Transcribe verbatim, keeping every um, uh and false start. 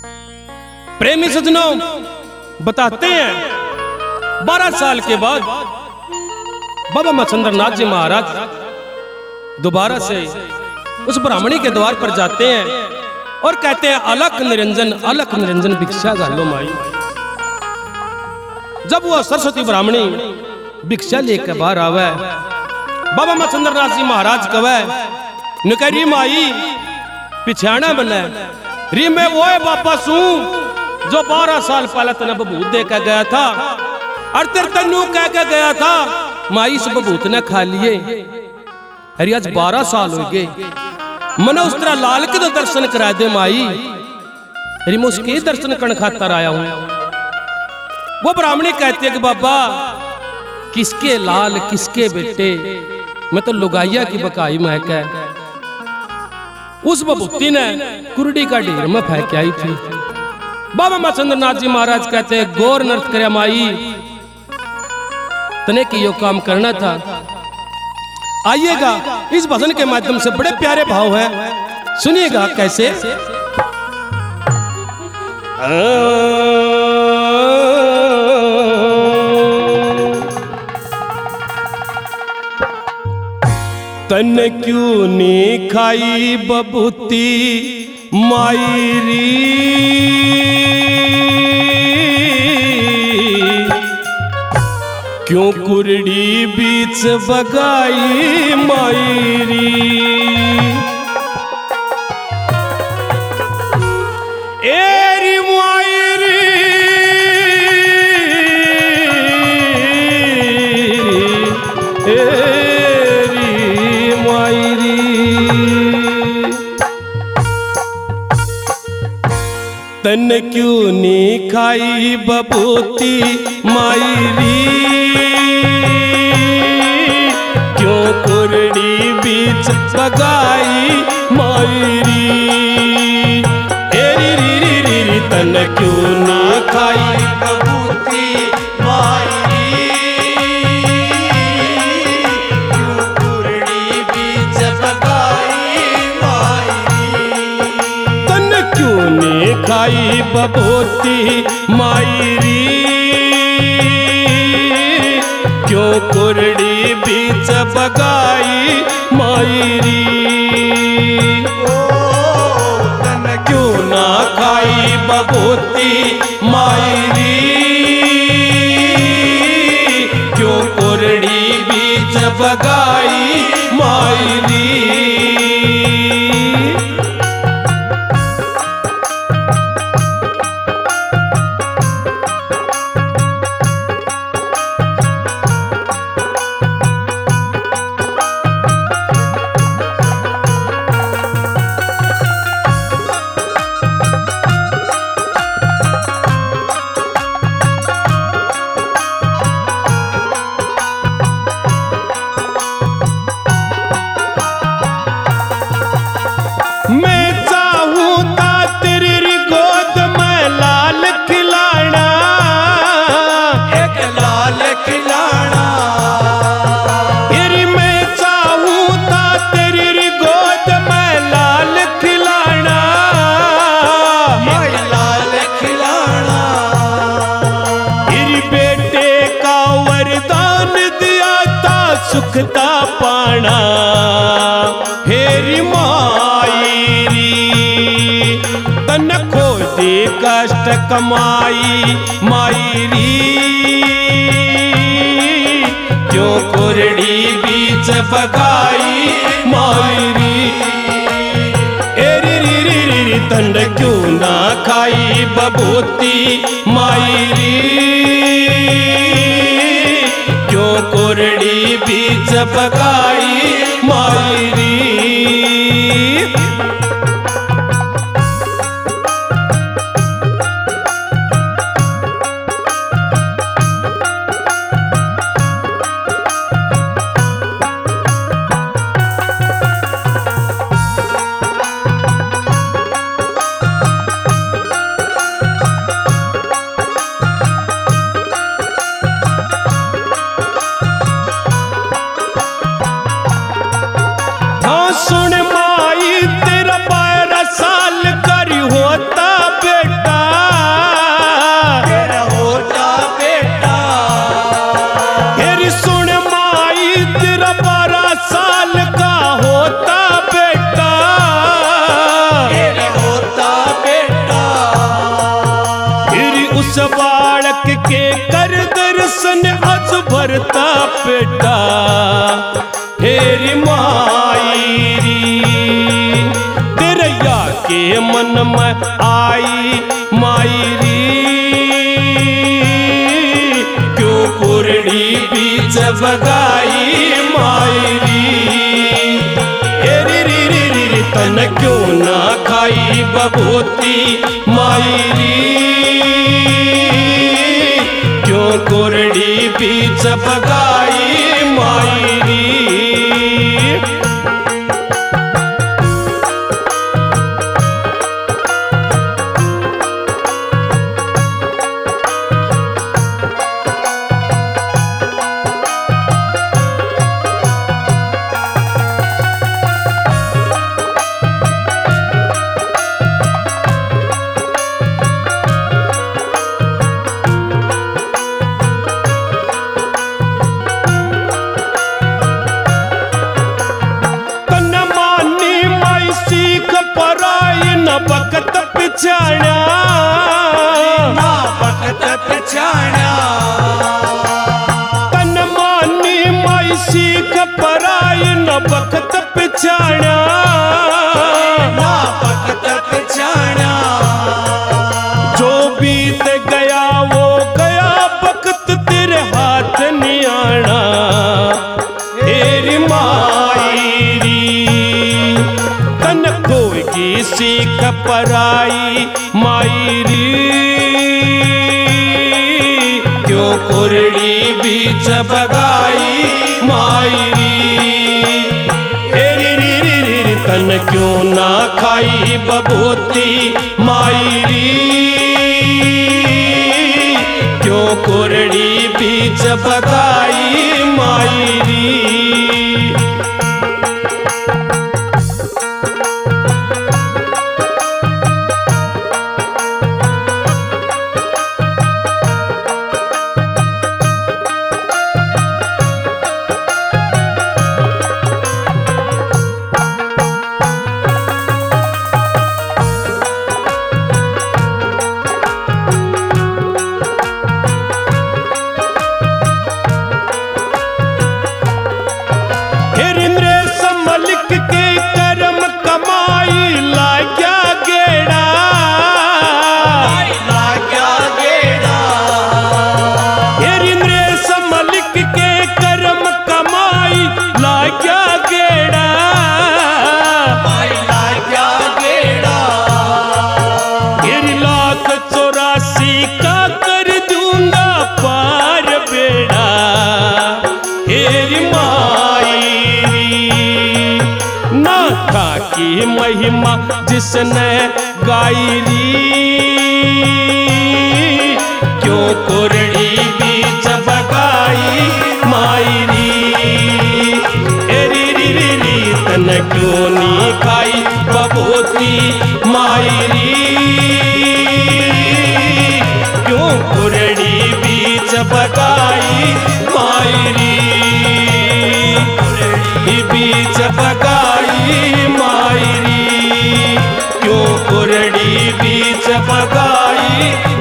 प्रेमी सज्जनों बताते हैं, बारह साल के बाद बाबा मच्छिंद्रनाथ जी महाराज दोबारा से उस ब्राह्मणी के द्वार पर जाते हैं और कहते हैं, अलख निरंजन अलख निरंजन भिक्षा गालो माई। जब वो सरस्वती ब्राह्मणी भिक्षा लेकर बाहर आवे, बाबा मच्छिंद्रनाथ जी महाराज कवे निकरी माई पिछाना बने री मैं वो है वापस हूं जो बारह साल पहले तने बबूत दे के गया था और तेरे तनु कह के गया था माई इस बबूत ने खा लिए। अरे आज बारह साल हो गए, मना उस तरह लाल के तो दर्शन करा दे माई। अरे मैं उसके दर्शन करने खातर आया हूं। वो ब्राह्मणी कहती है कि बाबा किसके लाल किसके बेटे, मैं तो लुगाइया की बकाई महक है। उस बबूती ने कुरडी का ढेर में फेंक आई थी। बाबा मच्छिंद्रनाथ जी महाराज कहते हैं, गौर नृत्य करे माई, तने की यो काम करना था। आइएगा, इस भजन के माध्यम से बड़े प्यारे भाव है, सुनिएगा कैसे। तन क्यों नी खाई बबूती मायरी, क्यों कुरडी बीच बगाई मायरी। एरी मायरी एरी मायरी, तन क्यों नी खाई बबूती मायरी, क्यों कुरडी बीच बगाई मायरी। एरी री री री री तन क्यों ना खाई बबूती मायरी, क्यों कुरडी बीच बगाई मायरी। तन क्यों ने खाई बबूती मायरी, क्यों कुरडी बीच बगाई मायरी। ओ तन क्यों ना खाई बबूती मायरी, क्यों कुरडी बीच बगाई मायरी। मैं चाहूं ता तेरी गोद में लाल खिलाना, एक लाल खिलाना। तेरी मैं चाहूं ता तेरी गोद में लाल खिलाना, एक लाल खिलाना। तेरी बेटे का वरदान दिया था सुखता पाना। हेरी मायरी तन खोदी कष्ट कमाई मायरी, क्यों कुरडी बीच बगाई मायरी। एरी री री री री तन क्यों ना खाई बबूती मायरी, क्यों कुरडी बीच बगाई मायरी। भरता पेटा हेरी मायरी तेरैया के मन में आई मायरी क्यों कुरड़ी बीच बगाई मायरी हेरी री री री री तन क्यों ना खाई बबूती मायरी क्यों कुरड़ी बीच बगाई मायरी बकत पिछाण्या ना बकत पिछाण्या तन मानी माई सीख पराई न बकत पिछाण्या ना बकत पिछाण्या जो बीत गया वो गया बकत तेरे हाथ नहीं आना हेरी मायरी तन खोगी सीख पराई मायरी क्यों कुरड़ी बीच बगाई मायरी हेरी री री री री तन क्यों ना खाई बबूती मायरी क्यों कुरड़ी बीच बगाई मायरी की महिमा जिसने गाई री क्यों कुरड़ी बीच बगाई मायरी एरी री री री तन क्यों नी खाई बबूती मायरी क्यों कुरड़ी बीच बगाई मायरी बीच बगाई मायरी क्यों कुरड़ी बीच बगाई